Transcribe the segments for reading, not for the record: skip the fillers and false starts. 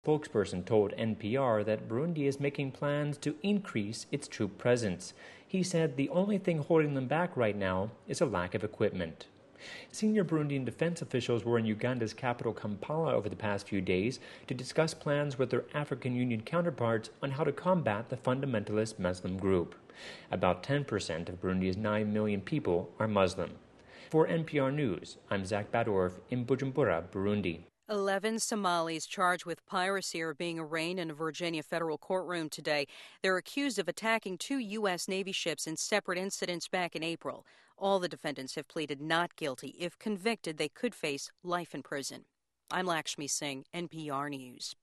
Spokesperson told NPR that Burundi is making plans to increase its troop presence. He said the only thing holding them back right now is a lack of equipment. Senior Burundian defense officials were in Uganda's capital Kampala over the past few days to discuss plans with their African Union counterparts on how to combat the fundamentalist Muslim group. About 10% of Burundi's 9 million people are Muslim. For NPR News, I'm Zach Badorf in Bujumbura, Burundi. 11 Somalis charged with piracy are being arraigned in a Virginia federal courtroom today. They're accused of attacking 2 U.S. Navy ships in separate incidents back in April. All the defendants have pleaded not guilty. If convicted, they could face life in prison. I'm Lakshmi Singh, NPR News.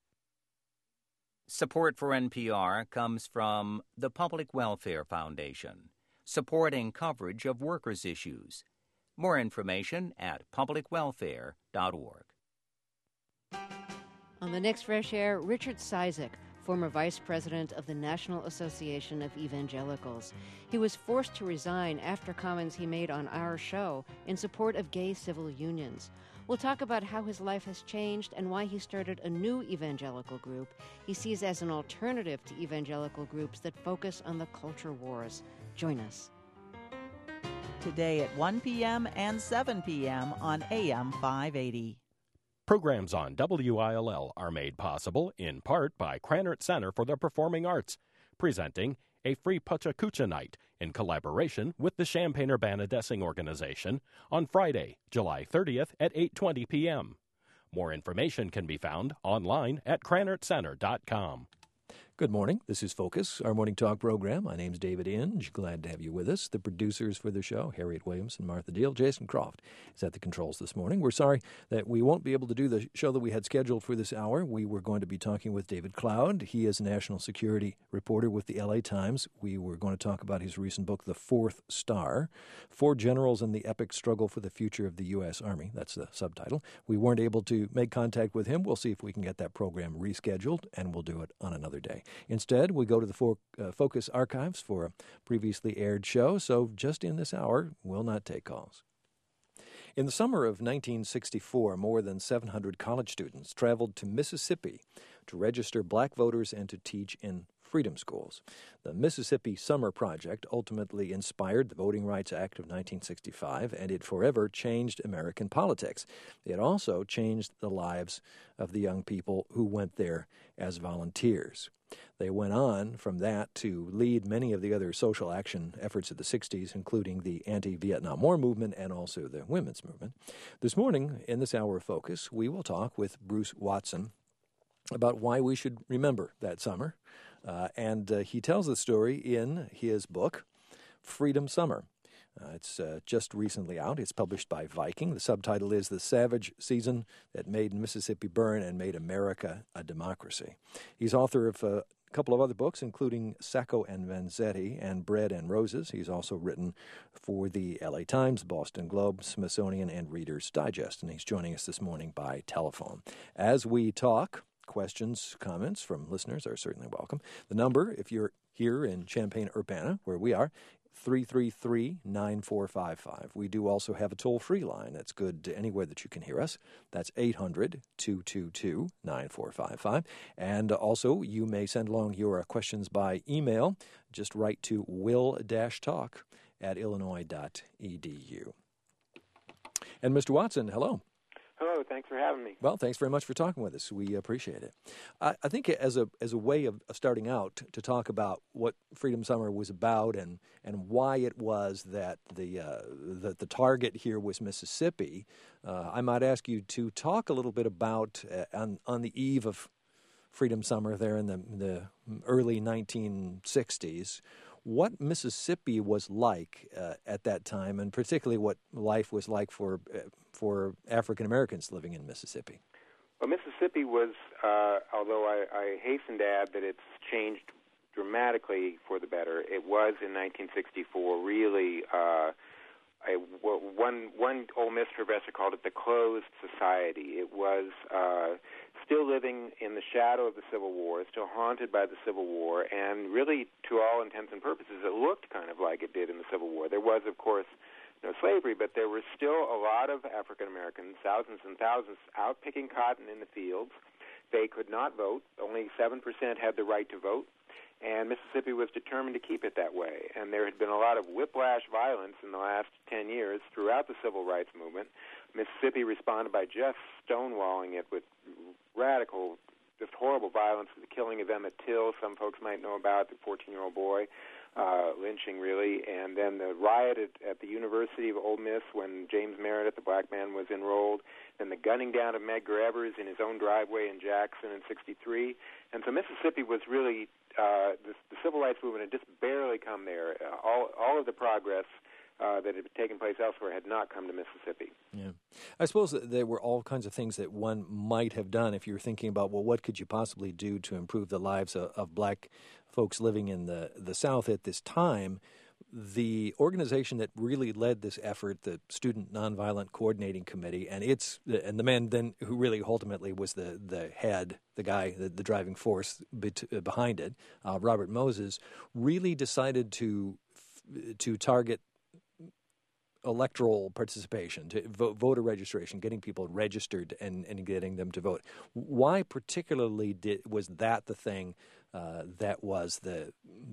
Support for NPR comes from the Public Welfare Foundation, supporting coverage of workers' issues. More information at publicwelfare.org. On the next Fresh Air, Richard Cizik, former vice president of the National Association of Evangelicals. He was forced to resign after comments he made on our show in support of gay civil unions. We'll talk about how his life has changed and why he started a new evangelical group he sees as an alternative to evangelical groups that focus on the culture wars. Join us. Today at 1 p.m. and 7 p.m. on AM 580. Programs on WILL are made possible in part by Krannert Center for the Performing Arts, presenting a free Pachacucha night in collaboration with the Champaign-Urbana-Dessing Organization on Friday, July 30th at 8:20 p.m. More information can be found online at KrannertCenter.com. Good morning. This is Focus, our morning talk program. My name's David Inge. Glad to have you with us. The producers for the show, Harriet Williams and Martha Deal. Jason Croft is at the controls this morning. We're sorry that we won't be able to do the show that we had scheduled for this hour. We were going to be talking with David Cloud. He is a national security reporter with the LA Times. We were going to talk about his recent book, The Fourth Star, 4 Generals in the Epic Struggle for the Future of the U.S. Army. That's the subtitle. We weren't able to make contact with him. We'll see if we can get that program rescheduled, and we'll do it on another day. Instead, we go to the Focus archives for a previously aired show, so just in this hour, we'll not take calls. In the summer of 1964, more than 700 college students traveled to Mississippi to register black voters and to teach in freedom schools. The Mississippi Summer Project ultimately inspired the Voting Rights Act of 1965, and it forever changed American politics. It also changed the lives of the young people who went there as volunteers. They went on from that to lead many of the other social action efforts of the 60s, including the anti-Vietnam War movement and also the women's movement. This morning, in this hour of Focus, we will talk with Bruce Watson about why we should remember that summer. And he tells the story in his book, Freedom Summer. It's just recently out. It's published by Viking. The subtitle is The Savage Season That Made Mississippi Burn and Made America a Democracy. He's author of a couple of other books, including Sacco and Vanzetti and Bread and Roses. He's also written for the LA Times, Boston Globe, Smithsonian, and Reader's Digest. And he's joining us this morning by telephone. As we talk, questions, comments from listeners are certainly welcome. The number, if you're here in Champaign-Urbana, where we are, 333-9455. We do also have a toll-free line that's good to anywhere that you can hear us. That's 800-222-9455. And also, you may send along your questions by email. Just write to will-talk@illinois.edu. And Mr. Watson, hello. Hello, thanks for having me. Well, thanks very much for talking with us. We appreciate it. I think as a way of starting out to talk about what Freedom Summer was about and why it was that the target here was Mississippi, I might ask you to talk a little bit about on the eve of Freedom Summer there in the early 1960s, what Mississippi was like at that time, and particularly what life was like for African Americans living in Mississippi. Well, Mississippi was, although I hasten to add that it's changed dramatically for the better, it was in 1964 really one Ole Miss professor called it the closed society. It was still living in the shadow of the Civil War, still haunted by the Civil War, and really, to all intents and purposes, it looked kind of like it did in the Civil War. There was, of course, no slavery, but there were still a lot of African Americans, thousands and thousands, out picking cotton in the fields, they could not vote. Only 7% had the right to vote, and Mississippi was determined to keep it that way. And there had been a lot of whiplash violence in the last 10 years throughout the civil rights movement. Mississippi responded by just stonewalling it with radical, just horrible violence, the killing of Emmett Till, some folks might know about, the 14-year-old boy, lynching really, and then the riot at the University of Ole Miss when James Meredith, the black man, was enrolled, then the gunning down of Medgar Evers in his own driveway in Jackson in '63. And so Mississippi was really, the civil rights movement had just barely come there. All of the progress that had taken place elsewhere had not come to Mississippi. Yeah. I suppose that there were all kinds of things that one might have done if you're thinking about, well, what could you possibly do to improve the lives of black folks living in the South at this time. The organization that really led this effort, the Student Nonviolent Coordinating Committee, and the man then who really ultimately was the head, the guy, the driving force behind it, Robert Moses, really decided to target electoral participation, to voter registration, getting people registered and getting them to vote. Why particularly was that the thing that was the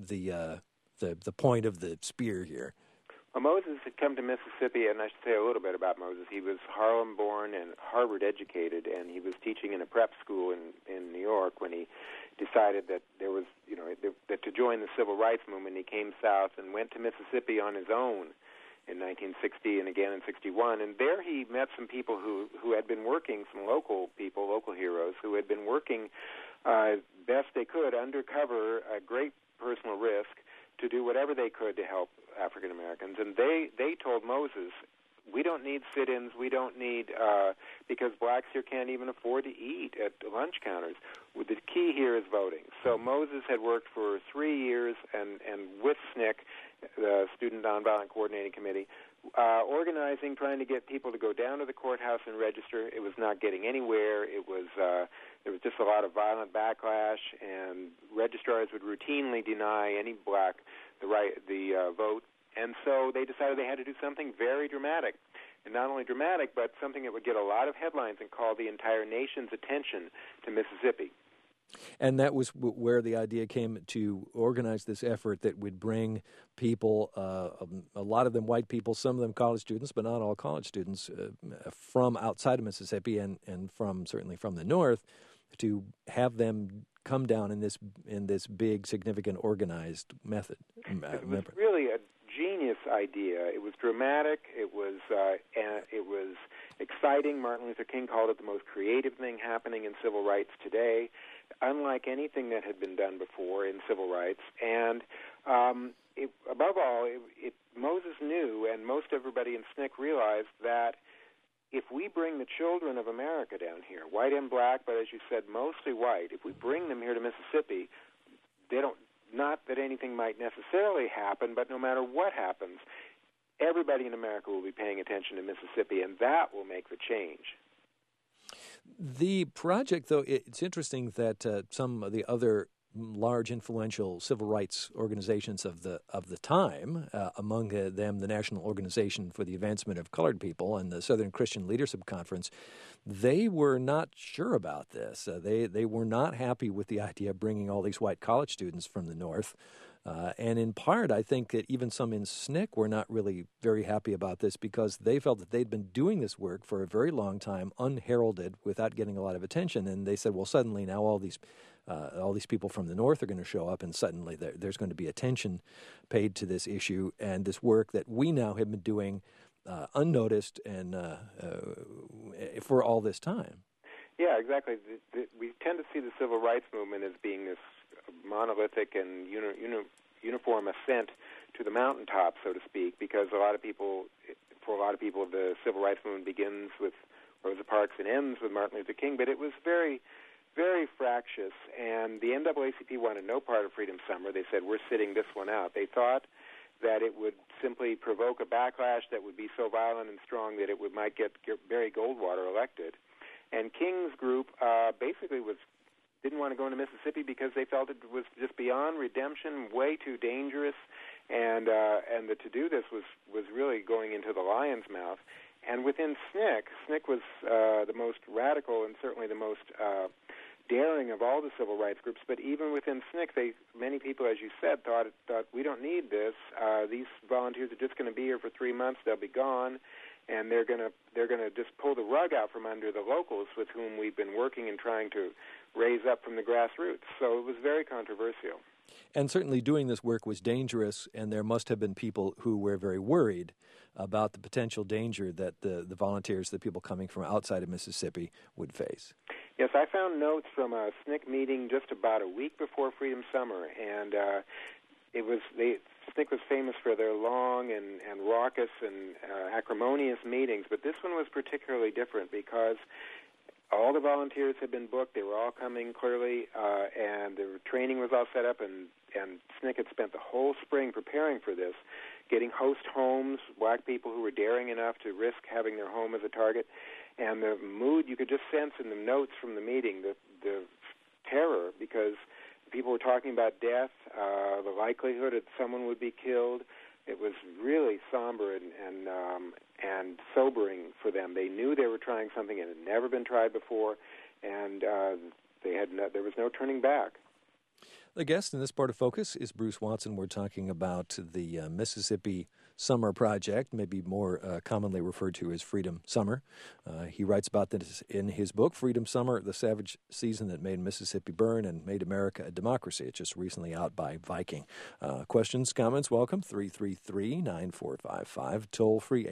point of the spear here? Well, Moses had come to Mississippi, and I should say a little bit about Moses. He was Harlem-born and Harvard-educated, and he was teaching in a prep school in New York when he decided that there was, that to join the civil rights movement, he came south and went to Mississippi on his own in 1960 and again in '61. And there he met some people who had been working, some local people, local heroes, who had been working best they could undercover at great personal risk to do whatever they could to help African Americans. And they told Moses, we don't need sit-ins, we don't need, because blacks here can't even afford to eat at lunch counters. The key here is voting. So Moses had worked for 3 years and with SNCC, the Student Nonviolent Coordinating Committee, organizing, trying to get people to go down to the courthouse and register. It was not getting anywhere. It was there was just a lot of violent backlash, and registrars would routinely deny any black the vote. And so they decided they had to do something very dramatic. And not only dramatic, but something that would get a lot of headlines and call the entire nation's attention to Mississippi. And that was where the idea came to organize this effort that would bring people, a lot of them white people, some of them college students, but not all college students, from outside of Mississippi and certainly from the north, to have them come down in this big, significant, organized method. It was really a genius idea. It was dramatic. It was exciting. Martin Luther King called it the most creative thing happening in civil rights today, unlike anything that had been done before in civil rights. And above all, Moses knew, and most everybody in SNCC realized, that if we bring the children of America down here, white and black, but as you said, mostly white, if we bring them here to Mississippi, not that anything might necessarily happen, but no matter what happens, everybody in America will be paying attention to Mississippi, and that will make the change. The project, though, it's interesting that some of the other large, influential civil rights organizations of the time, among them the National Organization for the Advancement of Colored People and the Southern Christian Leadership Conference, they were not sure about this. They were not happy with the idea of bringing all these white college students from the North. And in part, I think that even some in SNCC were not really very happy about this because they felt that they'd been doing this work for a very long time, unheralded, without getting a lot of attention. And they said, well, suddenly now all these people from the North are going to show up, and suddenly there's going to be attention paid to this issue and this work that we now have been doing unnoticed and for all this time. Yeah, exactly. We tend to see the civil rights movement as being this monolithic and uniform ascent to the mountaintop, so to speak, because for a lot of people, the civil rights movement begins with Rosa Parks and ends with Martin Luther King, but it was very, very fractious, and the NAACP wanted no part of Freedom Summer. They said, we're sitting this one out. They thought that it would simply provoke a backlash that would be so violent and strong that it might get Barry Goldwater elected. And King's group basically didn't want to go into Mississippi because they felt it was just beyond redemption, way too dangerous, and that to do this was really going into the lion's mouth. And within SNCC was the most radical and certainly the most daring of all the civil rights groups. But even within SNCC, many people, as you said, thought we don't need this. These volunteers are just going to be here for 3 months. They'll be gone, and they're going to just pull the rug out from under the locals with whom we've been working and trying to raise up from the grassroots. So it was very controversial. And certainly doing this work was dangerous, and there must have been people who were very worried about the potential danger that the volunteers, the people coming from outside of Mississippi, would face. Yes, I found notes from a SNCC meeting just about a week before Freedom Summer, and SNCC was famous for their long and raucous and acrimonious meetings, but this one was particularly different because all the volunteers had been booked. They were all coming clearly, and the training was all set up, and SNCC had spent the whole spring preparing for this, getting host homes, black people who were daring enough to risk having their home as a target. And the mood, you could just sense in the notes from the meeting, the terror, because people were talking about death, the likelihood that someone would be killed. It was really somber and sobering for them. They knew they were trying something that had never been tried before, and there was no turning back. The guest in this part of Focus is Bruce Watson. We're talking about the Mississippi Summer Project, maybe more commonly referred to as Freedom Summer. He writes about this in his book, Freedom Summer, The Savage Season That Made Mississippi Burn and Made America a Democracy. It's just recently out by Viking. Questions, comments, welcome, 333-9455, toll-free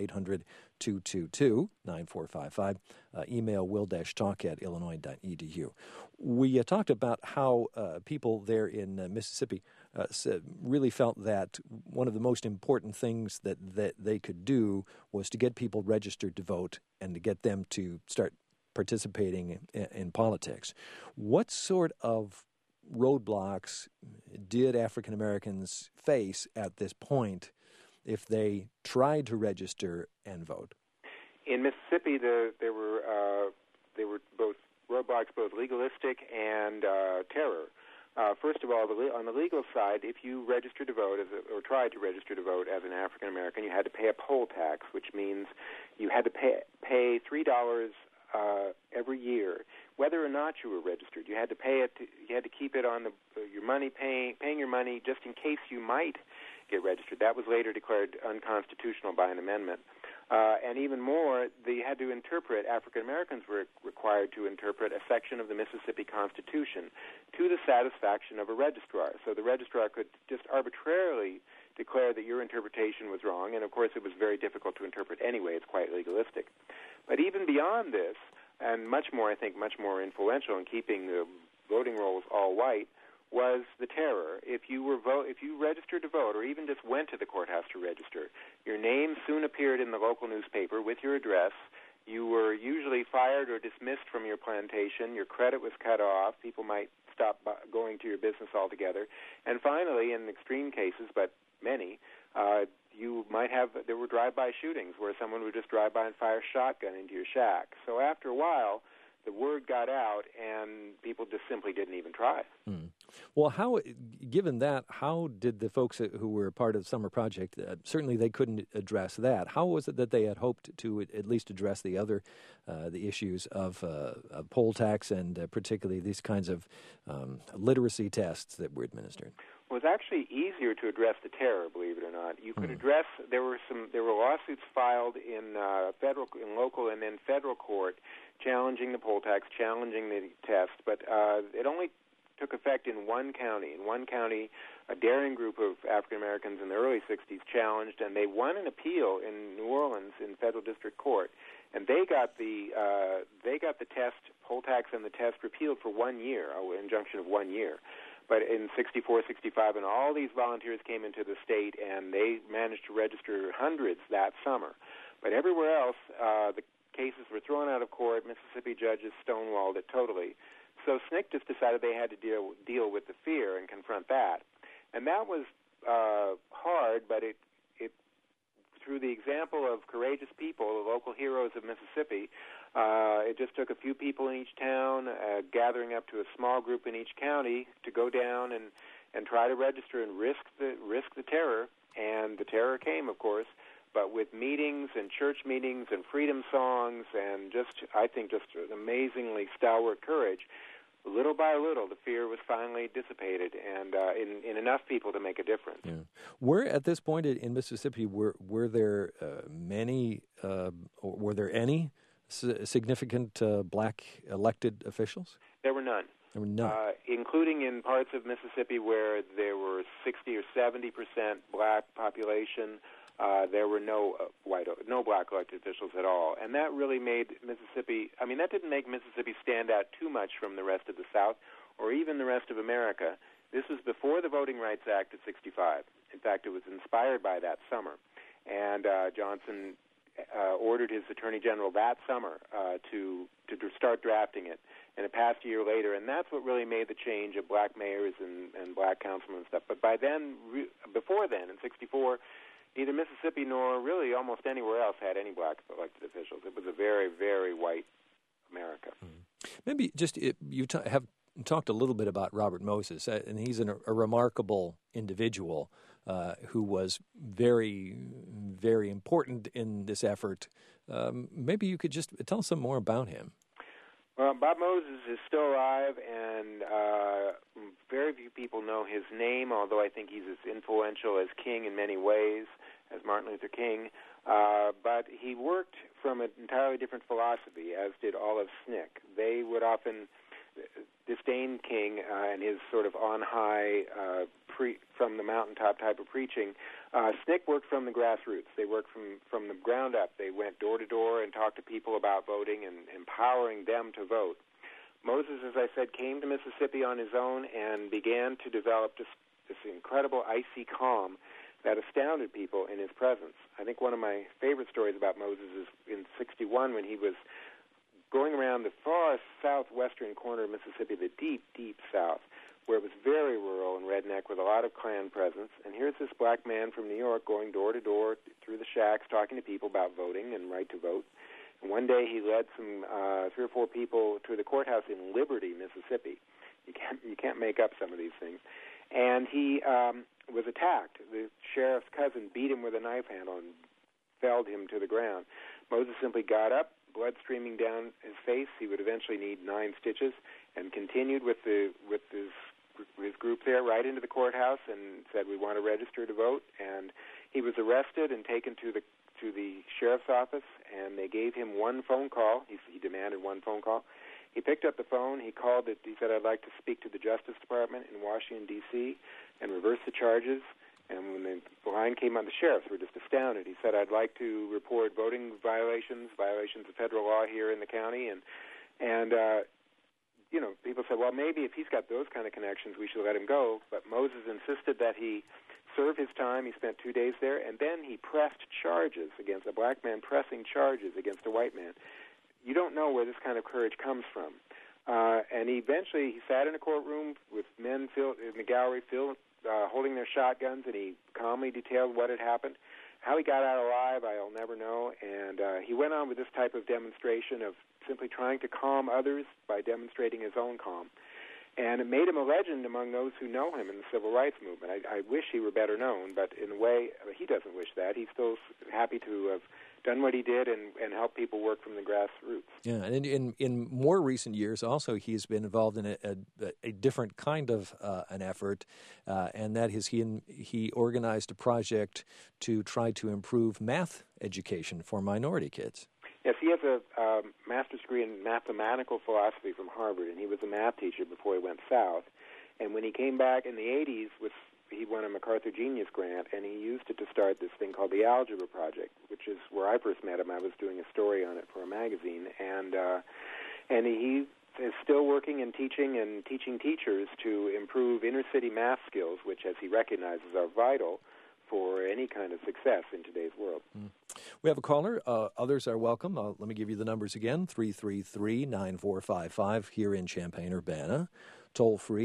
800-222-9455, email will-talk@illinois.edu. We talked about how people there in Mississippi really felt that one of the most important things that they could do was to get people registered to vote and to get them to start participating in politics. What sort of roadblocks did African Americans face at this point if they tried to register and vote? In Mississippi, there were both roadblocks, both legalistic and terror. First of all, on the legal side, if you registered to vote or tried to register to vote as an African American, you had to pay a poll tax, which means you had to pay $3 every year, whether or not you were registered. You had to pay it. You had to keep it on your money, paying your money just in case you might get registered. That was later declared unconstitutional by an amendment. And even more, they had to interpret, African Americans were required to interpret a section of the Mississippi Constitution to the satisfaction of a registrar. So the registrar could just arbitrarily declare that your interpretation was wrong, and of course it was very difficult to interpret anyway. It's quite legalistic. But even beyond this, and much more influential in keeping the voting rolls all white, was the terror. If you registered to vote, or even just went to the courthouse to register, your name soon appeared in the local newspaper with your address. You were usually fired or dismissed from your plantation. Your credit was cut off. People might stop going to your business altogether. And finally, in extreme cases, but many, there were drive-by shootings where someone would just drive by and fire a shotgun into your shack. So after a while, the word got out, and people just simply didn't even try. Well, given that, how did the folks who were part of the Summer Project, certainly they couldn't address that. How was it that they had hoped to at least address the issues of poll tax and particularly these kinds of literacy tests that were administered? Well, it was actually easier to address the terror, believe it or not. You could address. There were lawsuits filed in local, and then federal court, challenging the poll tax, challenging the test, but it only took effect in one county. In one county, a daring group of African Americans in the early '60s challenged, and they won an appeal in New Orleans in federal district court, and they got the test, poll tax, and the test repealed for 1 year, an injunction of 1 year. But in '64, '65, and all these volunteers came into the state, and they managed to register hundreds that summer. But everywhere else, the cases were thrown out of court. Mississippi judges stonewalled it totally. So SNCC just decided they had to deal with the fear and confront that. And that was hard, but it through the example of courageous people, the local heroes of Mississippi, it just took a few people in each town, gathering up to a small group in each county to go down and try to register and risk the terror. And the terror came, of course, but with meetings and church meetings and freedom songs and I think just an amazingly stalwart courage, little by little, the fear was finally dissipated, and in enough people to make a difference. Yeah. Were at this point in Mississippi, were there many, or were there any significant black elected officials? There were none. There were none. Including in parts of Mississippi where there were 60 or 70% black population. There were no black elected officials at all, and that really made Mississippi. I mean, that didn't make Mississippi stand out too much from the rest of the South, or even the rest of America. This was before the Voting Rights Act of '65. In fact, it was inspired by that summer, and Johnson ordered his Attorney General that summer to start drafting it, and it passed a year later, and that's what really made the change of black mayors and black councilmen and stuff. But by then, before then, in '64. Neither Mississippi nor really almost anywhere else had any black elected officials. It was a very, very white America. Maybe just you have talked a little bit about Robert Moses, and he's a remarkable individual who was very, very important in this effort. Maybe you could just tell us some more about him. Well, Bob Moses is still alive, and very few people know his name, although I think he's as influential as King in many ways, as Martin Luther King. But he worked from an entirely different philosophy, as did Olive Snick. They would often disdain King and his sort of on-high, from the mountaintop type of preaching. Snick worked from the grassroots. They worked from the ground up. They went door to door and talked to people about voting and empowering them to vote. Moses, as I said, came to Mississippi on his own and began to develop this incredible icy calm that astounded people in his presence. I think one of my favorite stories about Moses is in '61 when he was going around the far southwestern corner of Mississippi, the deep, deep south, where it was very rural and redneck with a lot of Klan presence. And here's this black man from New York going door to door through the shacks talking to people about voting and right to vote. And one day he led some 3 or 4 people to the courthouse in Liberty, Mississippi. You can't make up some of these things. And he was attacked. The sheriff's cousin beat him with a knife handle and felled him to the ground. Moses simply got up, blood streaming down his face. He would eventually need 9 stitches, and continued with his group there right into the courthouse and said, "We want to register to vote." And he was arrested and taken to the sheriff's office, and they gave him one phone call. He demanded one phone call. He picked up the phone. He called it. He said, "I'd like to speak to the Justice Department in Washington, D.C., and reverse the charges." And when the line came on, the sheriffs were just astounded. He said, "I'd like to report voting violations of federal law here in the county." And people said, well, maybe if he's got those kind of connections, we should let him go. But Moses insisted that he serve his time. He spent 2 days there, and then he pressed charges against a black man, pressing charges against a white man. You don't know where this kind of courage comes from. And eventually he sat in a courtroom with men in the gallery holding their shotguns, and he calmly detailed what had happened. How he got out alive, I'll never know. And he went on with this type of demonstration of simply trying to calm others by demonstrating his own calm. And it made him a legend among those who know him in the civil rights movement. I wish he were better known, but in a way, he doesn't wish that. He's still happy to have done what he did and help people work from the grassroots. Yeah, and in more recent years, also, he's been involved in a different kind of an effort, and that is he organized a project to try to improve math education for minority kids. Yes, he has a master's degree in mathematical philosophy from Harvard, and he was a math teacher before he went south. And when he came back in the 80s, he won a MacArthur Genius Grant, and he used it to start this thing called the Algebra Project, which is where I first met him. I was doing a story on it for a magazine, and he is still working and teaching teachers to improve inner-city math skills, which, as he recognizes, are vital for any kind of success in today's world. We have a caller. Others are welcome. Let me give you the numbers again, 333-9455 here in Champaign-Urbana. Toll free,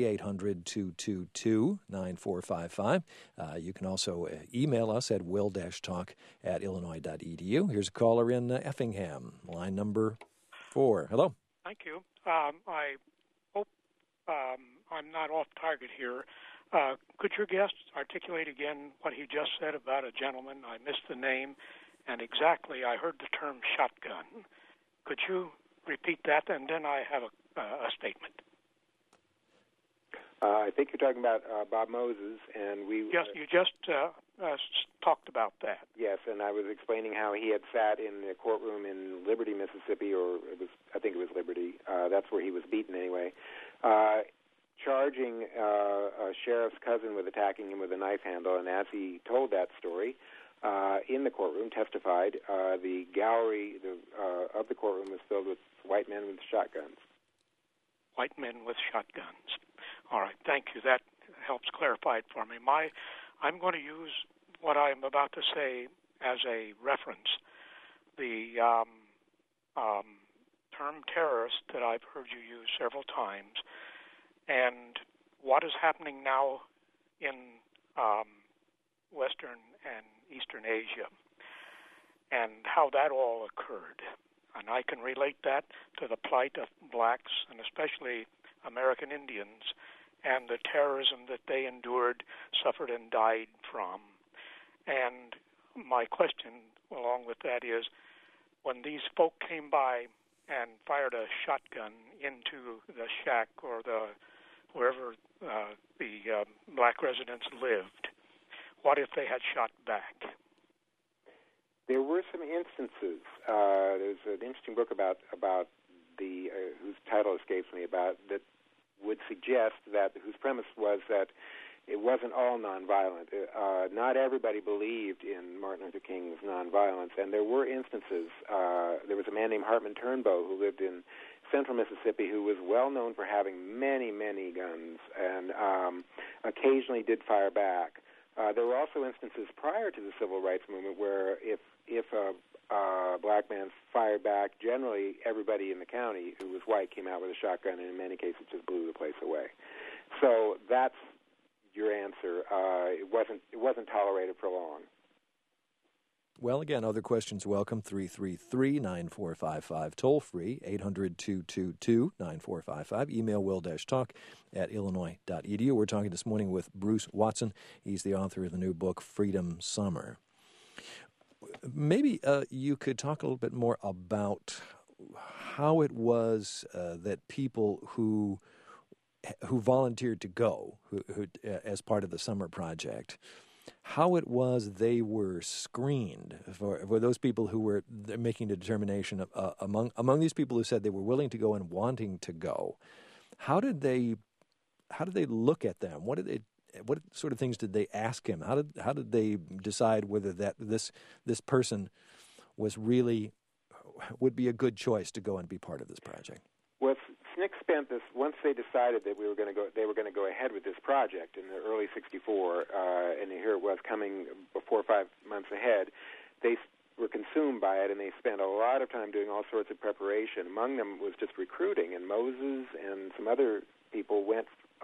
800-222-9455. You can also email us at will-talk@illinois.edu. Here's a caller in Effingham, line number 4. Hello. Thank you. I hope I'm not off target here. Could your guest articulate again what he just said about a gentleman? I missed the name, and exactly I heard the term shotgun. Could you repeat that, and then I have a statement. I think you're talking about Bob Moses, and we... Yes, you just talked about that. Yes, and I was explaining how he had sat in the courtroom in Liberty, Mississippi, I think it was Liberty. That's where he was beaten anyway, charging a sheriff's cousin with attacking him with a knife handle, and as he told that story in the courtroom, testified, the gallery of the courtroom was filled with white men with shotguns. White men with shotguns. All right, thank you. That helps clarify it for me. I'm going to use what I'm about to say as a reference. The term terrorist that I've heard you use several times, and what is happening now in Western and Eastern Asia, and how that all occurred. And I can relate that to the plight of blacks, and especially American Indians, and the terrorism that they endured, suffered, and died from. And my question along with that is, when these folk came by and fired a shotgun into the shack or wherever the black residents lived, what if they had shot back? There were some instances. There's an interesting book about the whose title escapes me, about that would suggest that whose premise was that it wasn't all nonviolent. Not everybody believed in Martin Luther King's nonviolence, and there were instances. There was a man named Hartman Turnbow who lived in central Mississippi who was well known for having many, many guns, and occasionally did fire back. There were also instances prior to the Civil Rights Movement where if a black man fired back, generally everybody in the county who was white came out with a shotgun, and in many cases just blew the place away. So that's your answer. It wasn't tolerated for long. Well, again, other questions welcome. 333-9455. Toll free, 800-222-9455. Email will-talk@illinois.edu. We're talking this morning with Bruce Watson. He's the author of the new book, Freedom Summer. Maybe you could talk a little bit more about how it was that people who volunteered to go, who as part of the summer project, how it was they were screened for those people who were making the determination among these people who said they were willing to go and wanting to go. How did they look at them? What sort of things did they ask him? How did they decide whether this person would be a good choice to go and be part of this project? Well, SNCC spent this, once they decided that they were going to go ahead with this project in the early '64, and here it was coming 4 or 5 months ahead. They were consumed by it, and they spent a lot of time doing all sorts of preparation. Among them was just recruiting, and Moses and some other people went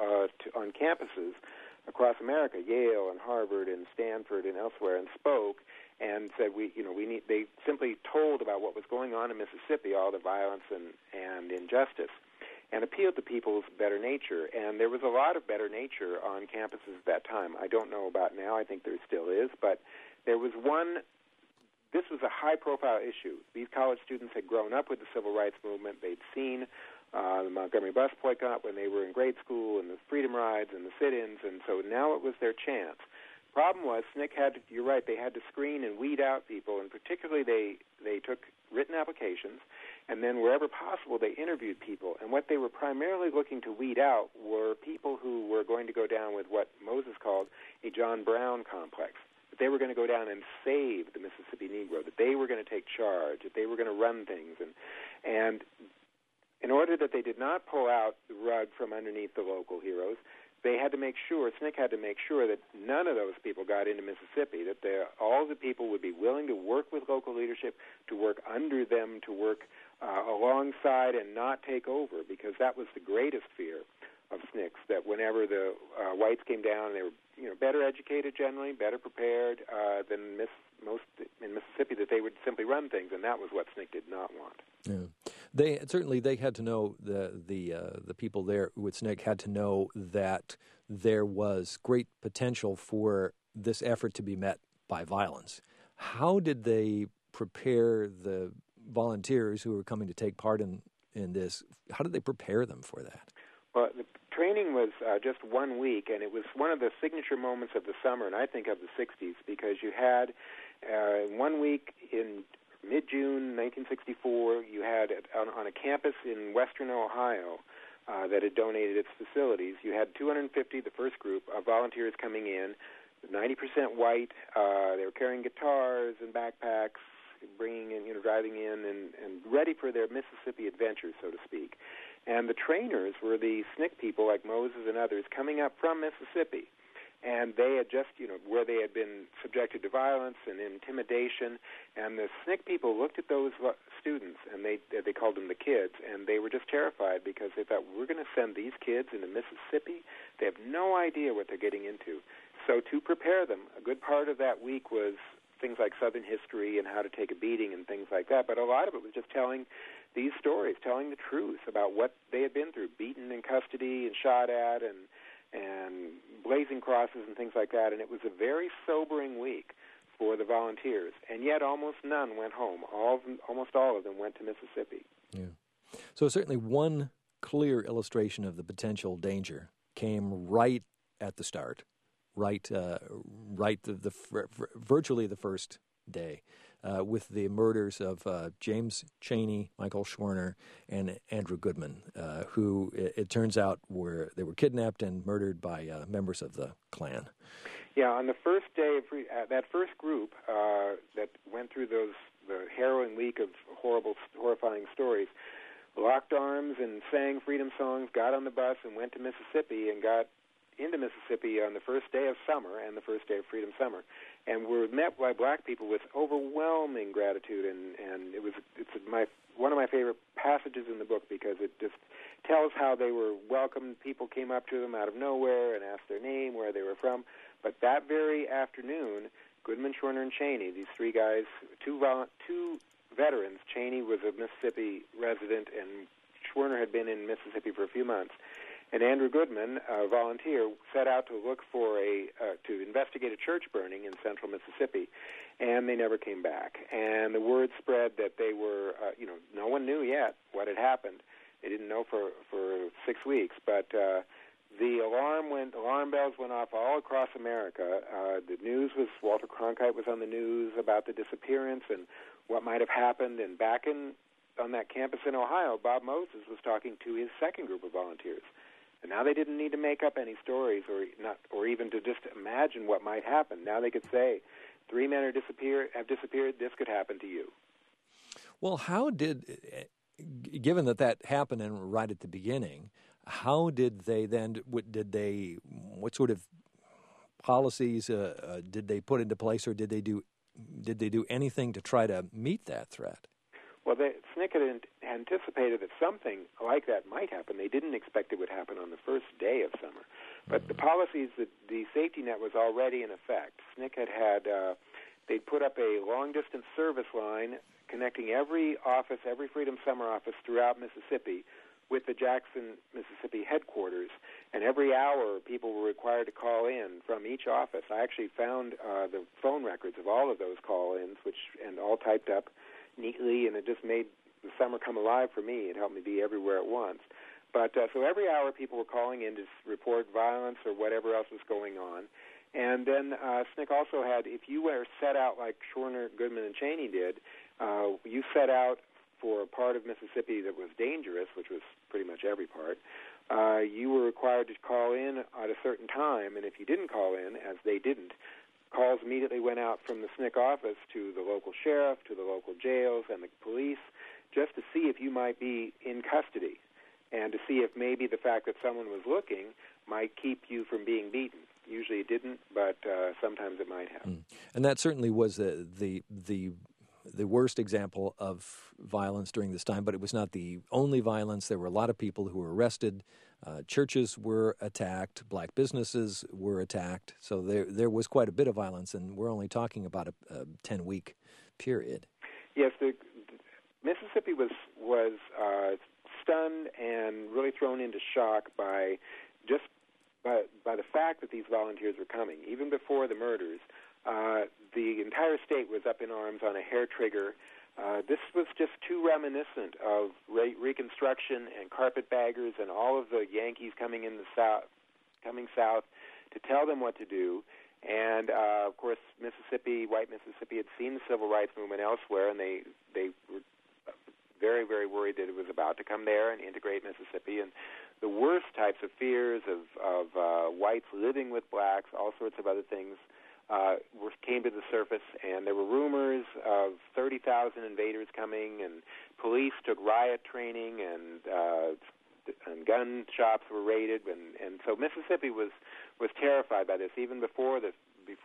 on campuses across America, Yale and Harvard and Stanford and elsewhere, and spoke and said they simply told about what was going on in Mississippi, all the violence and injustice, and appealed to people's better nature. And there was a lot of better nature on campuses at that time. I don't know about now. I think there still is, but there was one. This was a high-profile issue. These college students had grown up with the Civil Rights Movement. They'd seen the Montgomery bus boycott when they were in grade school, and the freedom rides and the sit-ins, and so now it was their chance. Problem was, SNCC you're right, they had to screen and weed out people, and particularly they took written applications, and then wherever possible they interviewed people. And what they were primarily looking to weed out were people who were going to go down with what Moses called a John Brown complex, that they were going to go down and save the Mississippi Negro, that they were going to take charge, that they were going to run things. And in order that they did not pull out the rug from underneath the local heroes, they had to make sure, SNCC had to make sure that none of those people got into Mississippi, that all the people would be willing to work with local leadership, to work under them, to work alongside and not take over, because that was the greatest fear of SNCC, that whenever the whites came down, they were better educated generally, better prepared than most in Mississippi, that they would simply run things, and that was what SNCC did not want. Yeah. They had to know, the people there with SNCC had to know that there was great potential for this effort to be met by violence. How did they prepare the volunteers who were coming to take part in this? How did they prepare them for that? Well, the training was just 1 week, and it was one of the signature moments of the summer, and I think of the 60s, because you had 1 week in mid-June 1964, you had on a campus in western Ohio that had donated its facilities, you had 250, the first group, of volunteers coming in, 90% white. They were carrying guitars and backpacks, bringing in, driving in, and ready for their Mississippi adventure, so to speak. And the trainers were the SNCC people like Moses and others coming up from Mississippi. And they had just, where they had been subjected to violence and intimidation. And the SNCC people looked at those students, and they called them the kids, and they were just terrified because they thought, we're going to send these kids into Mississippi? They have no idea what they're getting into. So to prepare them, a good part of that week was things like Southern history and how to take a beating and things like that. But a lot of it was just telling these stories, telling the truth about what they had been through, beaten in custody and shot at and blazing crosses and things like that. And it was a very sobering week for the volunteers. And yet almost none went home. Almost all of them went to Mississippi. Yeah. So certainly one clear illustration of the potential danger came right at the start. Virtually the first day, with the murders of James Chaney, Michael Schwerner, and Andrew Goodman, who it turns out they were kidnapped and murdered by members of the Klan. Yeah, on the first day of that first group that went through the harrowing week of horrifying stories, locked arms and sang freedom songs, got on the bus and went to Mississippi and got into Mississippi on the first day of summer and the first day of Freedom Summer, and were met by black people with overwhelming gratitude, and it's one of my favorite passages in the book because it just tells how they were welcomed. People came up to them out of nowhere and asked their name, where they were from. But that very afternoon, Goodman, Schwerner, and Chaney, these three guys, two veterans. Chaney was a Mississippi resident, and Schwerner had been in Mississippi for a few months. And Andrew Goodman, a volunteer, set out to look for to investigate a church burning in central Mississippi, and they never came back. And the word spread that they were, no one knew yet what had happened. They didn't know for 6 weeks, but the alarm bells went off all across America. The news was, Walter Cronkite was on the news about the disappearance and what might have happened. And back on that campus in Ohio, Bob Moses was talking to his second group of volunteers. And now they didn't need to make up any stories or even to just imagine what might happen. Now they could say, 3 men have disappeared, this could happen to you. Well, given that happened and right at the beginning, how did they then, what sort of policies did they put into place, or did they do anything to try to meet that threat? Well, SNCC had anticipated that something like that might happen. They didn't expect it would happen on the first day of summer. But the policies, the safety net was already in effect. SNCC had they'd put up a long-distance service line connecting every office, every Freedom Summer office throughout Mississippi with the Jackson, Mississippi headquarters. And every hour, people were required to call in from each office. I actually found the phone records of all of those call-ins, and all typed up neatly, and it just made the summer come alive for me. It helped me be everywhere at once. But so every hour people were calling in to report violence or whatever else was going on. And then SNCC also had, if you were set out like Schwerner, Goodman, and Chaney did, you set out for a part of Mississippi that was dangerous, which was pretty much every part. You were required to call in at a certain time, and if you didn't call in, as they didn't, calls immediately went out from the SNCC office to the local sheriff, to the local jails, and the police, just to see if you might be in custody and to see if maybe the fact that someone was looking might keep you from being beaten. Usually it didn't, but sometimes it might have. And that certainly was the worst example of violence during this time, but it was not the only violence. There were a lot of people who were arrested. Churches were attacked. Black businesses were attacked. So there was quite a bit of violence, and we're only talking about a 10-week period. Yes, Mississippi was stunned and really thrown into shock by the fact that these volunteers were coming. Even before the murders, the entire state was up in arms on a hair trigger. this was just too reminiscent of Reconstruction and carpetbaggers and all of the Yankees coming south to tell them what to do. And, of course, white Mississippi had seen the civil rights movement elsewhere, and they were very, very worried that it was about to come there and integrate Mississippi. And the worst types of fears of whites living with blacks, all sorts of other things, came to the surface, and there were rumors of 30,000 invaders coming, and police took riot training, and gun shops were raided, and so Mississippi was terrified by this even before the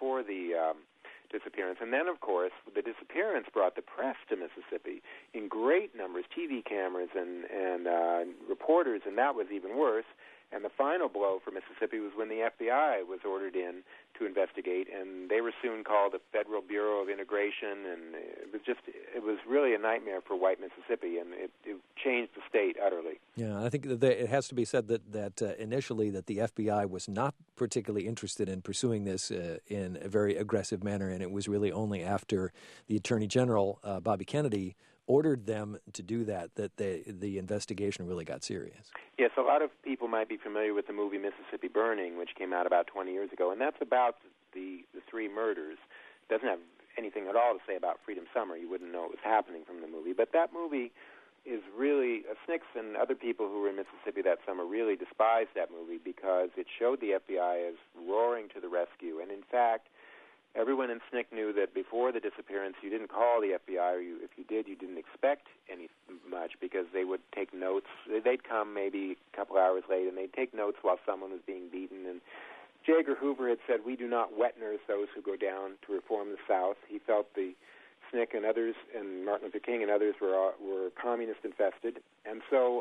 disappearance. And then, of course, the disappearance brought the press to Mississippi in great numbers, TV cameras and reporters, and that was even worse. And the final blow for Mississippi was when the FBI was ordered in to investigate, and they were soon called the Federal Bureau of Integration, and it was really a nightmare for white Mississippi, and it changed the state utterly. Yeah, I think that it has to be said that initially that the FBI was not particularly interested in pursuing this in a very aggressive manner, and it was really only after the Attorney General, Bobby Kennedy, ordered them to do that the investigation really got serious. Yes, a lot of people might be familiar with the movie Mississippi Burning, which came out about 20 years ago, and that's about the three murders. It doesn't have anything at all to say about Freedom Summer. You wouldn't know it was happening from the movie. But that movie is really, SNCC and other people who were in Mississippi that summer really despised that movie because it showed the FBI as roaring to the rescue. And in fact, everyone in SNCC knew that before the disappearance, you didn't call the FBI, or if you did, you didn't expect any much because they would take notes. They'd come maybe a couple hours late, and they'd take notes while someone was being beaten. And J. Edgar Hoover had said, "We do not wet nurse those who go down to reform the South." He felt the SNCC and others, and Martin Luther King and others were communist infested, and so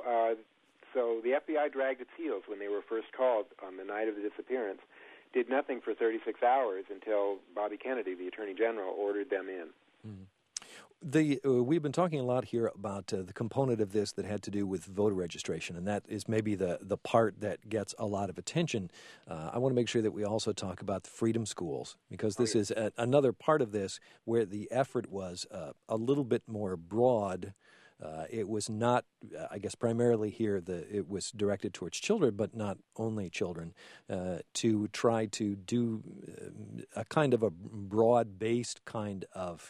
the FBI dragged its heels when they were first called on the night of the disappearance. Did nothing for 36 hours until Bobby Kennedy, the Attorney General, ordered them in. We've been talking a lot here about the component of this that had to do with voter registration, and that is maybe the part that gets a lot of attention. I want to make sure that we also talk about the freedom schools, because this is another part of this where the effort was a little bit more broad. It was not, I guess, primarily here, it was directed towards children, but not only children, to try to do a kind of a broad-based kind of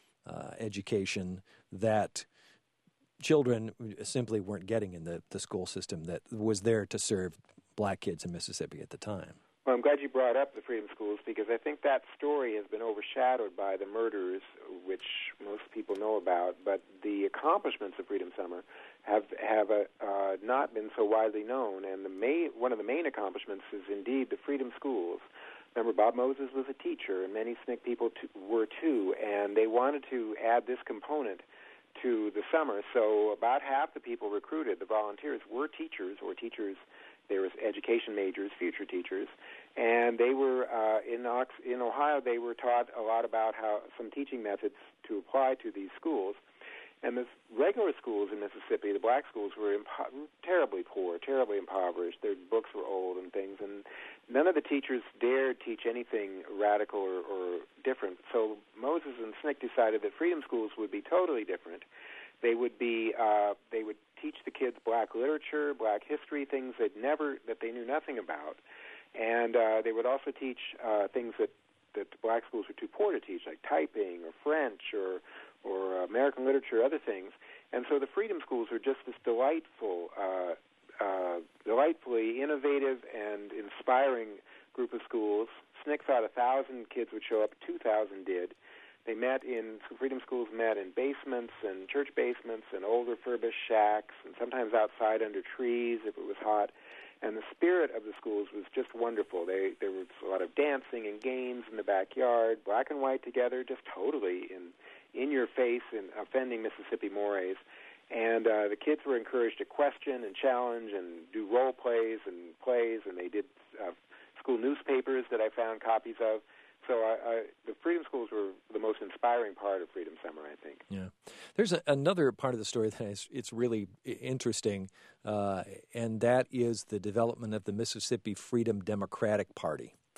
education that children simply weren't getting in the school system that was there to serve black kids in Mississippi at the time. Well, I'm glad you brought up the freedom schools because I think that story has been overshadowed by the murders, which most people know about. But the accomplishments of Freedom Summer have not been so widely known. And one of the main accomplishments is indeed the freedom schools. Remember, Bob Moses was a teacher, and many SNCC people were too, and they wanted to add this component to the summer. So about half the people recruited, the volunteers, were teachers or teachers. There was education majors, future teachers, and they were in Ohio. They were taught a lot about some teaching methods to apply to these schools. And the regular schools in Mississippi, the black schools, were terribly poor, terribly impoverished. Their books were old and things, and none of the teachers dared teach anything radical or different. So Moses and SNCC decided that freedom schools would be totally different. They would teach the kids black literature, black history, things that they knew nothing about, and they would also teach things that the black schools were too poor to teach, like typing or French or American literature, other things. And so the freedom schools were just this delightfully innovative and inspiring group of schools. SNCC thought 1,000 kids would show up; 2,000 did. Freedom schools met in basements and church basements and old refurbished shacks, and sometimes outside under trees if it was hot. And the spirit of the schools was just wonderful. There was a lot of dancing and games in the backyard, black and white together, just totally in your face and offending Mississippi mores. And the kids were encouraged to question and challenge and do role plays, and they did school newspapers that I found copies of. So the freedom schools were the most inspiring part of Freedom Summer, I think. Yeah. There's another part of the story that it's really interesting, and that is the development of the Mississippi Freedom Democratic Party.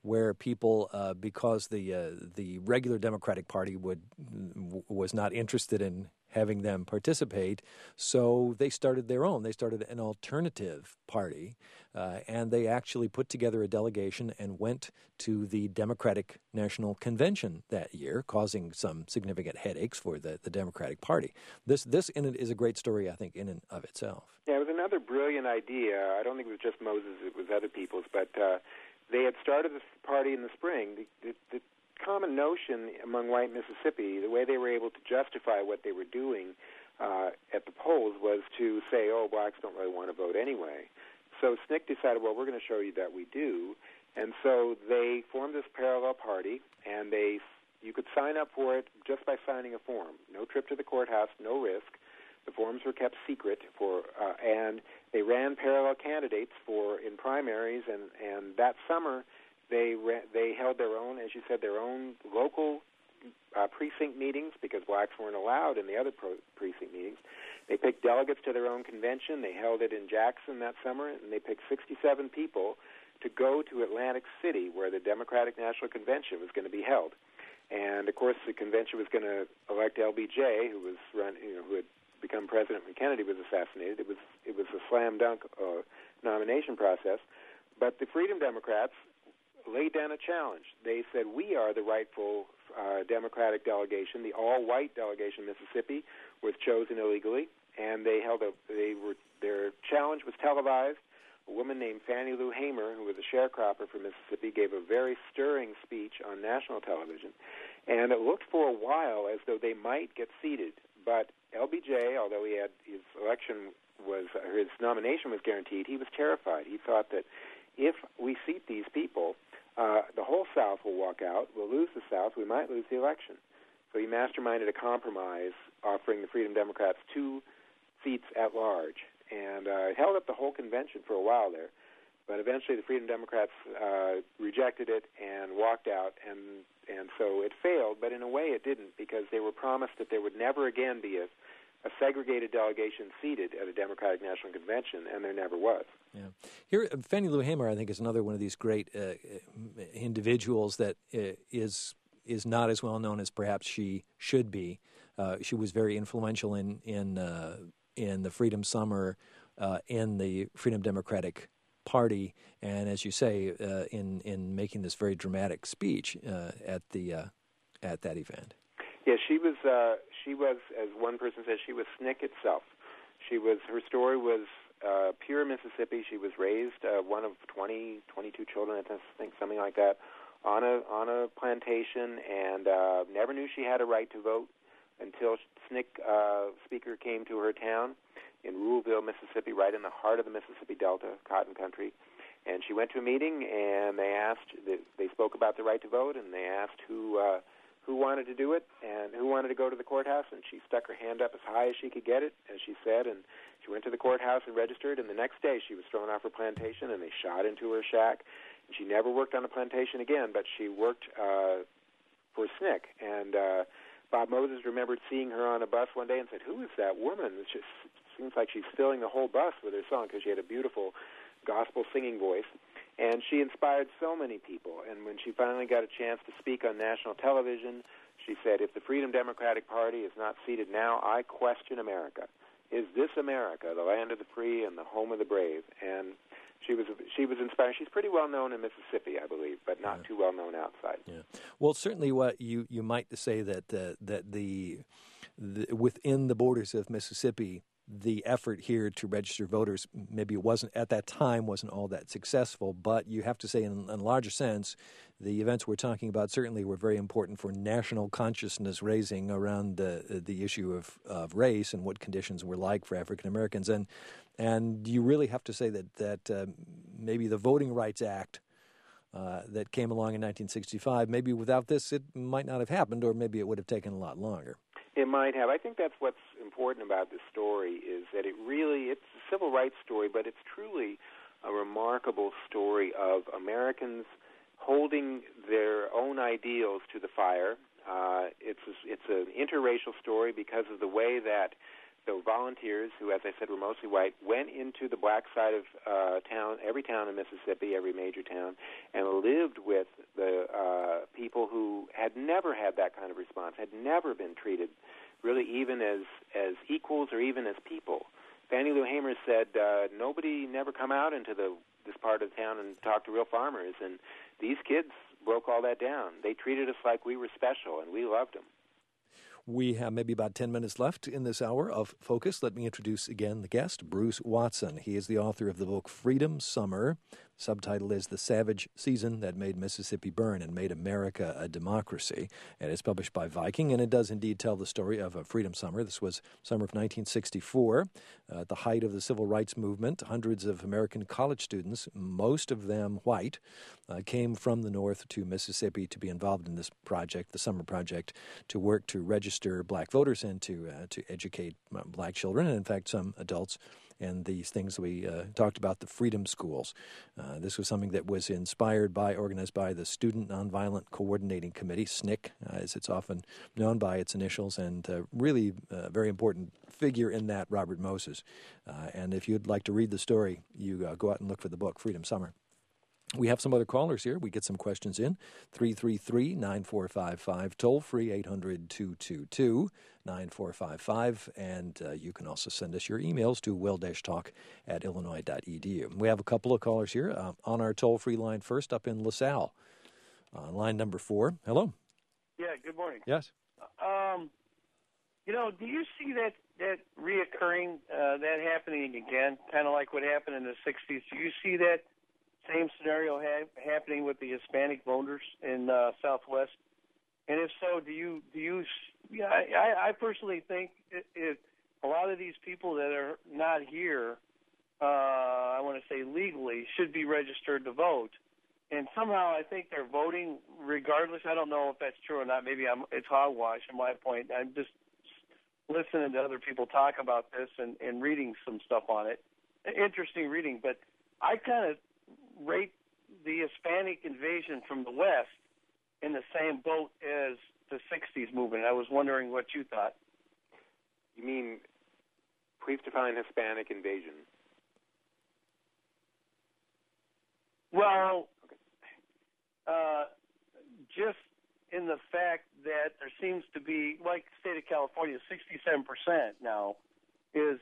where people, because the regular Democratic Party was not interested in having them participate, so they started their own. They started an alternative party, and they actually put together a delegation and went to the Democratic National Convention that year, causing some significant headaches for the Democratic Party. This in it is a great story, I think, in and of itself. Yeah, it was another brilliant idea. I don't think it was just Moses, it was other people's, but they had started this party in the spring. The common notion among white Mississippi, the way they were able to justify what they were doing at the polls was to say, oh, blacks don't really want to vote anyway. So SNCC decided, well, we're going to show you that we do. And so they formed this parallel party, and you could sign up for it just by signing a form. No trip to the courthouse, no risk. The forms were kept secret, and they ran parallel candidates in primaries, and that summer they held their own, as you said, their own local precinct meetings because blacks weren't allowed in the other precinct meetings. They picked delegates to their own convention. They held it in Jackson that summer, and they picked 67 people to go to Atlantic City, where the Democratic National Convention was going to be held. And of course, the convention was going to elect LBJ, who had become president when Kennedy was assassinated. It was a slam dunk nomination process. But the Freedom Democrats laid down a challenge. They said, we are the rightful Democratic delegation. The all-white delegation in Mississippi was chosen illegally, and their challenge was televised. A woman named Fannie Lou Hamer, who was a sharecropper from Mississippi, gave a very stirring speech on national television. And it looked for a while as though they might get seated. But LBJ, although his nomination was guaranteed, he was terrified. He thought that if we seat these people, the whole South will walk out. We'll lose the South. We might lose the election. So he masterminded a compromise, offering the Freedom Democrats 2 seats at large. And it held up the whole convention for a while there. But eventually the Freedom Democrats rejected it and walked out, and so it failed. But in a way it didn't, because they were promised that there would never again be a segregated delegation seated at a Democratic National Convention, and there never was. Yeah. Here, Fannie Lou Hamer, I think, is another one of these great individuals that is not as well known as perhaps she should be. She was very influential in the Freedom Summer, in the Freedom Democratic Party, and as you say, in making this very dramatic speech at that event. Yeah, she was, as one person says, she was SNCC itself. Her story was pure Mississippi. She was raised one of 22 children, I think, something like that, on a plantation, and never knew she had a right to vote until SNCC speaker came to her town in Ruleville, Mississippi, right in the heart of the Mississippi Delta, cotton country. And she went to a meeting, and they spoke about the right to vote, and they asked who wanted to do it and who wanted to go to the courthouse, and she stuck her hand up as high as she could get it, as she said, and she went to the courthouse and registered, and the next day she was thrown off her plantation, and they shot into her shack. And she never worked on a plantation again, but she worked for SNCC. And Bob Moses remembered seeing her on a bus one day and said, who is that woman? It just seems like she's filling the whole bus with her song, because she had a beautiful gospel singing voice. And she inspired so many people. And when she finally got a chance to speak on national television, she said, if the Freedom Democratic Party is not seated now, I question America. Is this America, the land of the free and the home of the brave? And she was inspired. She's pretty well known in Mississippi, I believe, but not too well known outside. Yeah. Well, certainly what you might say that the within the borders of Mississippi, the effort here to register voters maybe wasn't all that successful, but you have to say in a larger sense, the events we're talking about certainly were very important for national consciousness raising around the issue of race and what conditions were like for African Americans. And you really have to say that maybe the Voting Rights Act that came along in 1965, maybe without this it might not have happened, or maybe it would have taken a lot longer. It might have. I think that's what's important about this story, is that it's a civil rights story, but it's truly a remarkable story of Americans holding their own ideals to the fire. It's an interracial story because of the way that the volunteers, who, as I said, were mostly white, went into the black side of town, every town in Mississippi, every major town, and lived with the people who had never had that kind of response, had never been treated really even as equals or even as people. Fannie Lou Hamer said nobody never come out into this part of town and talk to real farmers, and these kids broke all that down. They treated us like we were special, and we loved them. We have maybe about 10 minutes left in this hour of Focus. Let me introduce again the guest, Bruce Watson. He is the author of the book Freedom Summer. The subtitle is The Savage Season That Made Mississippi Burn and Made America a Democracy. And it's published by Viking, and it does indeed tell the story of a Freedom Summer. This was summer of 1964. At the height of the Civil Rights Movement, hundreds of American college students, most of them white, came from the North to Mississippi to be involved in this project, the Summer Project, to work to register black voters and to educate black children, and in fact some adults, and these things we talked about, the freedom schools. This was something that was organized by the Student Nonviolent Coordinating Committee, SNCC, as it's often known by its initials, and really a very important figure in that, Robert Moses. And if you'd like to read the story, you go out and look for the book, Freedom Summer. We have some other callers here. We get some questions in. 333-9455, toll-free 800-222-9455. And you can also send us your emails to will-talk@illinois.edu. We have a couple of callers here on our toll-free line first up in LaSalle. Line number 4. Hello. Yeah, good morning. Yes. Do you see that reoccurring, that happening again, kind of like what happened in the 60s? Do you see that same scenario happening with the Hispanic voters in Southwest? And if so, do you? I personally think it, a lot of these people that are not here, I want to say legally, should be registered to vote. And somehow I think they're voting regardless. I don't know if that's true or not. Maybe it's hogwash in my point. I'm just listening to other people talk about this and reading some stuff on it. Interesting reading, but I kind of rate the Hispanic invasion from the West in the same boat as the 60s movement. I was wondering what you thought. You mean, please define Hispanic invasion. Well, just in the fact that there seems to be, like the state of California, 67% now is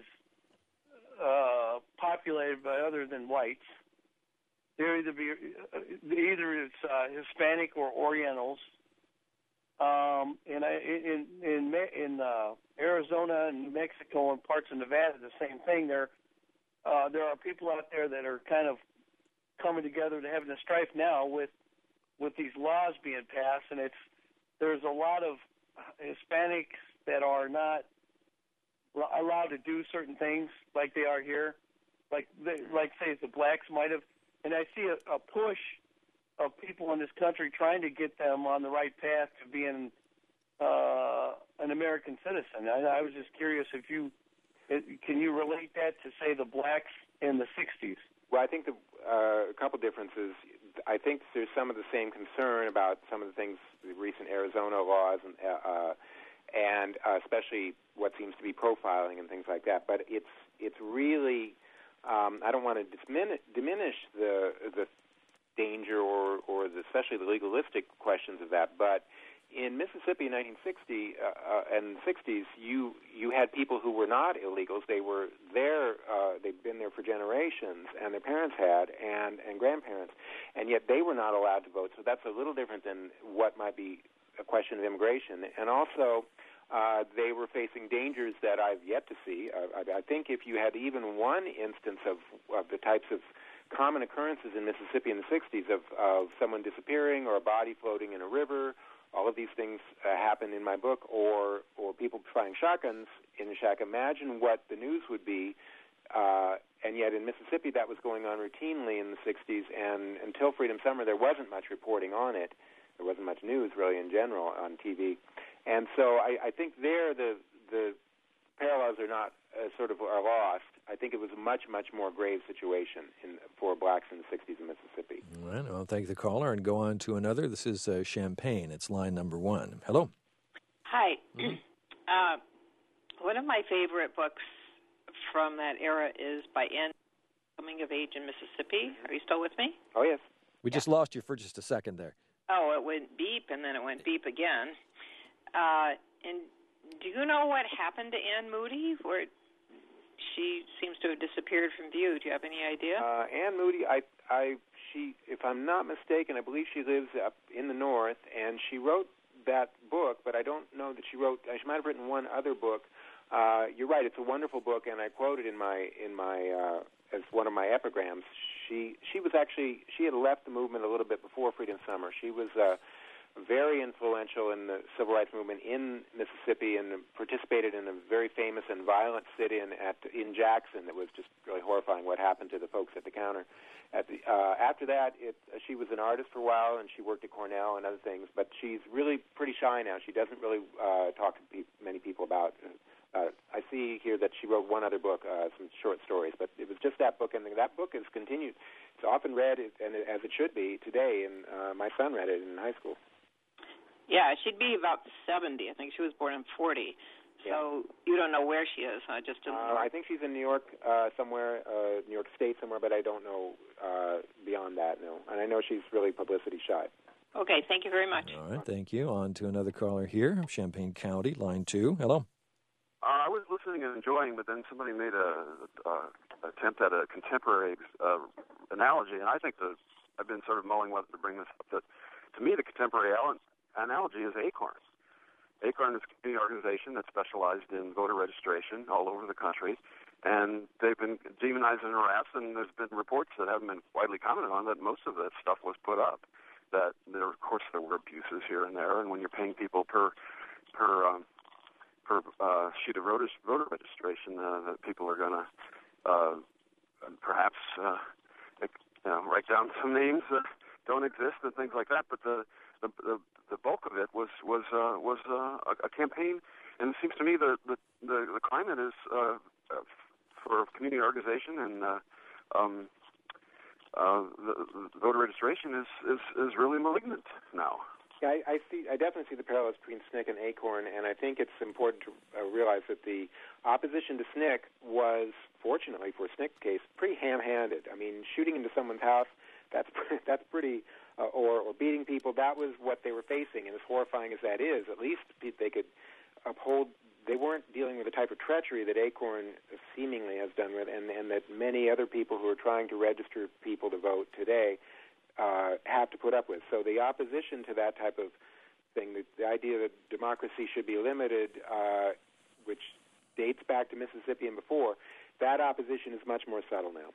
populated by other than whites. They're either it's Hispanic or Orientals. In Arizona and New Mexico and parts of Nevada, the same thing. There are people out there that are kind of coming together to having a strife now with these laws being passed, and there's a lot of Hispanics that are not allowed to do certain things like they are here, like say the blacks might have. And I see a push of people in this country trying to get them on the right path to being an American citizen. I was just curious if can you relate that to, say, the blacks in the 60s? Well, I think a couple differences. I think there's some of the same concern about some of the things, the recent Arizona laws, and especially what seems to be profiling and things like that. But it's really, I don't want to diminish the danger or especially the legalistic questions of that, but in Mississippi in 1960 and 60s, you had people who were not illegals. They were there. They'd been there for generations, and their parents had, and grandparents, and yet they were not allowed to vote. So that's a little different than what might be a question of immigration. And also, they were facing dangers that I've yet to see. I think if you had even one instance of the types of common occurrences in Mississippi in the 60s of someone disappearing or a body floating in a river, all of these things happen in my book, or people firing shotguns in a shack. Imagine what the news would be, and yet in Mississippi that was going on routinely in the 60s, and until Freedom Summer there wasn't much reporting on it. There wasn't much news really in general on TV. And so I think there the parallels are not are lost. I think it was a much, much more grave situation for blacks in the 60s in Mississippi. All right. I'll thank the caller and go on to another. This is Champaign. It's line number 1. Hello. Hi. One of my favorite books from that era is by Anne, Coming of Age in Mississippi. Are you still with me? Oh, yes. We just lost you for just a second there. Oh, it went beep, and then it went beep again. And do you know what happened to Anne Moody, where she seems to have disappeared from view? Do you have any idea? Anne Moody, she, if I'm not mistaken, I believe she lives up in the north, and she wrote that book, but I don't know that she might have written one other book. You're right, it's a wonderful book, and I quote it in my as one of my epigrams. She had left the movement a little bit before Freedom Summer. She was very influential in the civil rights movement in Mississippi and participated in a very famous and violent sit-in in Jackson that was just really horrifying what happened to the folks at the counter. After that, she was an artist for a while, and she worked at Cornell and other things, but she's really pretty shy now. She doesn't really talk to many people about I see here that she wrote one other book, some short stories, but it was just that book, and that book has continued. It's often read, and as it should be today, and my son read it in high school. Yeah, she'd be about 70. I think she was born in 40. So you don't know where she is, just in I think she's in New York somewhere, New York State somewhere, but I don't know beyond that, no. And I know she's really publicity shy. Okay, thank you very much. All right, thank you. On to another caller here, Champaign County, line 2. Hello. I was listening and enjoying, but then somebody made a attempt at a contemporary analogy, and I think I've been sort of mulling whether to bring this up. That to me, the contemporary analogy is ACORN. ACORN is a community organization that specialized in voter registration all over the country, and they've been demonized and harassed, and there's been reports that haven't been widely commented on that most of that stuff was put up. That of course, there were abuses here and there, and when you're paying people per sheet of voter registration, that people are going to perhaps write down some names that don't exist and things like that. But the bulk of it was a campaign, and it seems to me the climate is for community organization and the voter registration is really malignant now. Yeah, I definitely see the parallels between SNCC and ACORN, and I think it's important to realize that the opposition to SNCC was, fortunately for SNCC case, pretty ham-handed. I mean, shooting into someone's house, that's pretty, or beating people, that was what they were facing, and as horrifying as that is, at least they could uphold, they weren't dealing with the type of treachery that ACORN seemingly has done with, and that many other people who are trying to register people to vote today have to put up with. So the opposition to that type of thing, the idea that democracy should be limited, which dates back to Mississippi and before, that opposition is much more subtle now.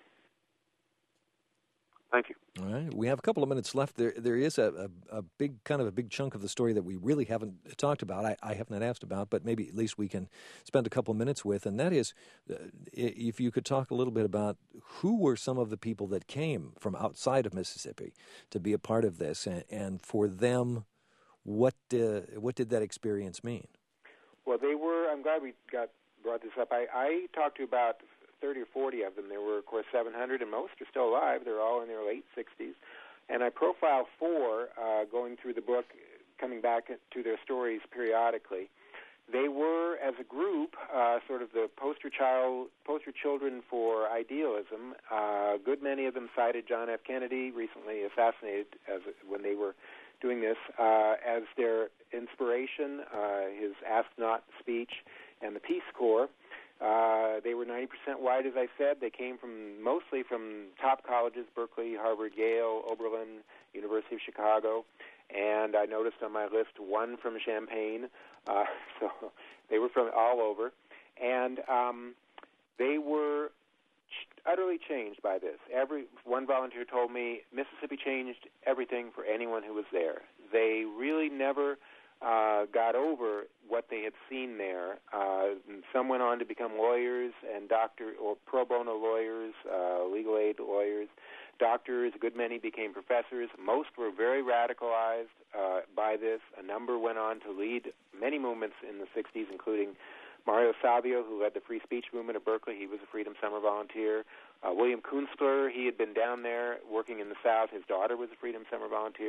Thank you. All right, we have a couple of minutes left. There is a big chunk of the story that we really haven't talked about. I have not asked about, but maybe at least we can spend a couple of minutes with, and that is, if you could talk a little bit about who were some of the people that came from outside of Mississippi to be a part of this, and for them, what did that experience mean? Well, they were. I'm glad we brought this up. I talked to about 30 or 40 of them. There were, of course, 700, and most are still alive. They're all in their late 60s. And I profile 4 going through the book, coming back to their stories periodically. They were, as a group, sort of the poster children for idealism. A good many of them cited John F. Kennedy, recently assassinated when they were doing this, as their inspiration, his Ask Not speech, and the Peace Corps. They were 90% white, as I said. They came mostly from top colleges, Berkeley, Harvard, Yale, Oberlin, University of Chicago. And I noticed on my list one from Champaign. So they were from all over. And they were utterly changed by this. One volunteer told me Mississippi changed everything for anyone who was there. They really never got over what they had seen there. Some went on to become lawyers and pro bono lawyers, legal aid lawyers, doctors. A good many became professors. Most were very radicalized by this. A number went on to lead many movements in the 60s, including Mario Savio, who led the free speech movement at Berkeley. He was a Freedom Summer volunteer. William Kunstler, he had been down there working in the South. His daughter was a Freedom Summer volunteer.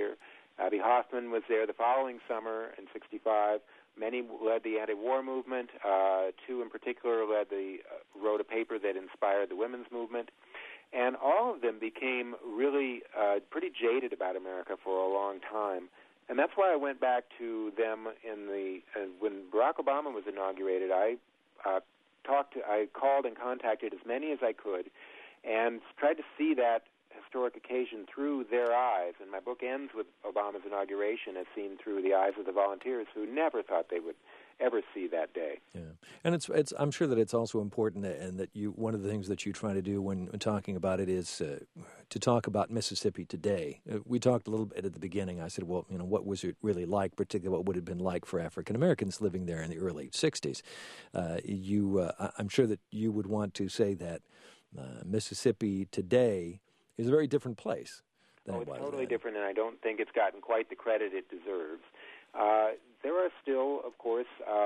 Abbie Hoffman was there the following summer in '65. Many led the anti-war movement. Two in particular wrote a paper that inspired the women's movement. And all of them became really pretty jaded about America for a long time. And that's why I went back to them when Barack Obama was inaugurated. I called and contacted as many as I could and tried to see that historic occasion through their eyes. And my book ends with Obama's inauguration as seen through the eyes of the volunteers who never thought they would ever see that day. Yeah, and it's I'm sure that it's also important, and that one of the things that you try to do when talking about it is to talk about Mississippi today. We talked a little bit at the beginning. I said, well, what was it really like, particularly what would have been like for African Americans living there in the early '60s. I'm sure that you would want to say that Mississippi today is a very different place. It's totally different, and I don't think it's gotten quite the credit it deserves. There are still, of course,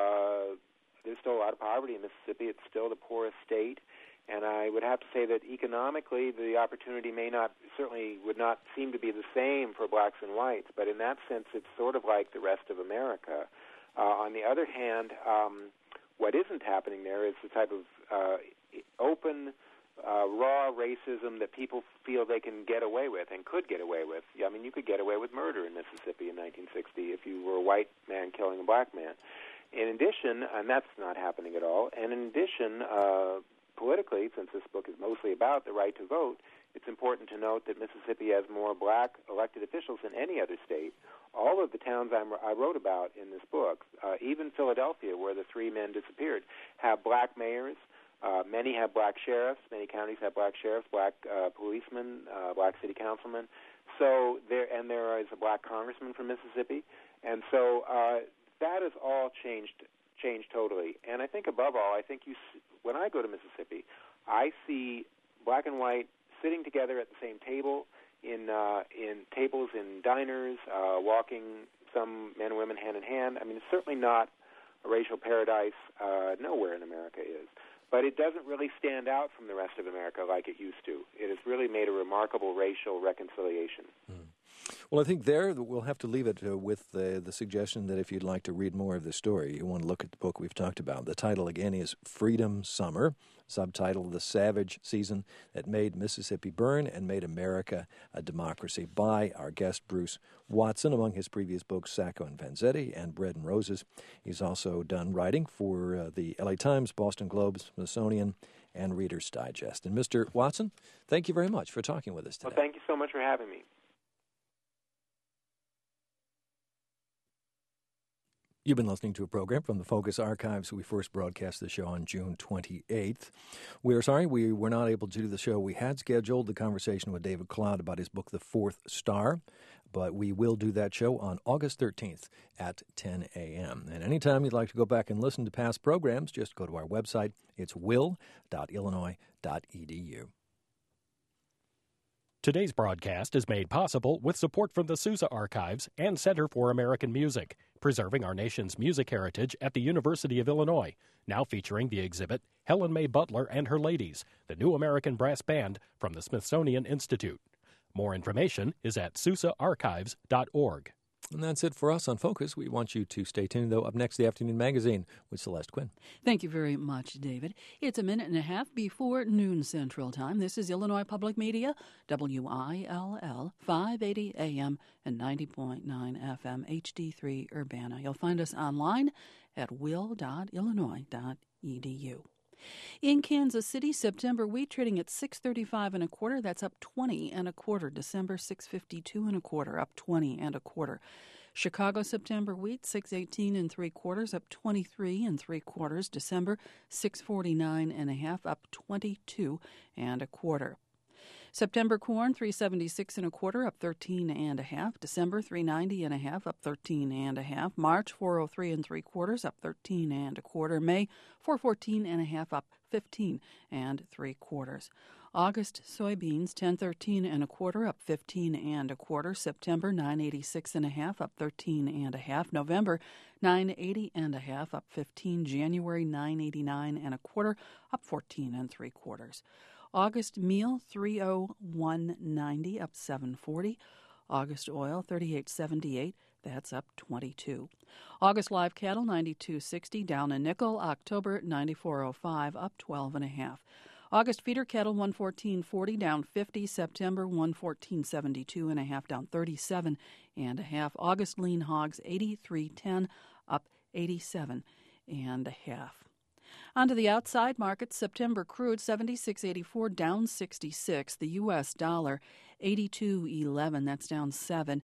there's still a lot of poverty in Mississippi. It's still the poorest state, and I would have to say that economically the opportunity certainly would not seem to be the same for blacks and whites, but in that sense it's sort of like the rest of America. On the other hand, what isn't happening there is the type of open, raw racism that people feel they can get away with and could get away with. I mean, you could get away with murder in Mississippi in 1960 if you were a white man killing a black man. In addition, and that's not happening at all, and in addition, politically, since this book is mostly about the right to vote, it's important to note that Mississippi has more black elected officials than any other state. All of the towns I wrote about in this book, even Philadelphia, where the three men disappeared, have black mayors. Many have black sheriffs. Many counties have black sheriffs, black policemen, black city councilmen. So there is a black congressman from Mississippi, and so that has all changed totally. And I think above all, when I go to Mississippi, I see black and white sitting together at the same table in tables in diners, walking, some men and women hand in hand. I mean, it's certainly not a racial paradise. Nowhere in America is. But it doesn't really stand out from the rest of America like it used to. It has really made a remarkable racial reconciliation. Well, I think there we'll have to leave it with the suggestion that if you'd like to read more of the story, you want to look at the book we've talked about. The title, again, is Freedom Summer, subtitle The Savage Season That Made Mississippi Burn and Made America a Democracy, by our guest Bruce Watson. Among his previous books, Sacco and Vanzetti and Bread and Roses. He's also done writing for the LA Times, Boston Globe, Smithsonian, and Reader's Digest. And Mr. Watson, thank you very much for talking with us today. Well, thank you so much for having me. You've been listening to a program from the Focus Archives. We first broadcast the show on June 28th. We're sorry we were not able to do the show. We had scheduled the conversation with David Cloud about his book, The Fourth Star, but we will do that show on August 13th at 10 a.m. And anytime you'd like to go back and listen to past programs, just go to our website. It's will.illinois.edu. Today's broadcast is made possible with support from the Sousa Archives and Center for American Music, preserving our nation's music heritage at the University of Illinois, now featuring the exhibit Helen May Butler and Her Ladies, the New American Brass Band from the Smithsonian Institute. More information is at sousaarchives.org. And that's it for us on Focus. We want you to stay tuned, though. Up next, the Afternoon Magazine with Celeste Quinn. Thank you very much, David. It's a minute and a half before noon Central Time. This is Illinois Public Media, WILL, 580 AM and 90.9 FM, HD3 Urbana. You'll find us online at will.illinois.edu. In Kansas City, September wheat trading at $6.35 1/4. That's up 20 1/4. December $6.52 1/4, up 20 1/4. Chicago September wheat $6.18 3/4, up 23 3/4. December $6.49 1/2, up 22 1/4. September corn $3.76 1/4, up 13 1/2. December $3.90 1/2, up 13 1/2. March $4.03 3/4, up 13 1/4. May $4.14 1/2, up 15 3/4. August soybeans $10.13 1/4, up 15 1/4. September $9.86 1/2, up 13 1/2. November $9.80 1/2, up 15. January $9.89 1/4, up 14 3/4. August meal $3.0190, up 7.40. August oil, 38.78. That's up 22. August live cattle, 92.60, down a nickel. October, 94.05, up 12.5. August feeder cattle, 114.40, down 50. September, 114.72.5, down 37.5. August lean hogs, 83.10, up 87.5. On to the outside markets. September crude, 76.84, down 66. The U.S. dollar, 82.11, that's down 7.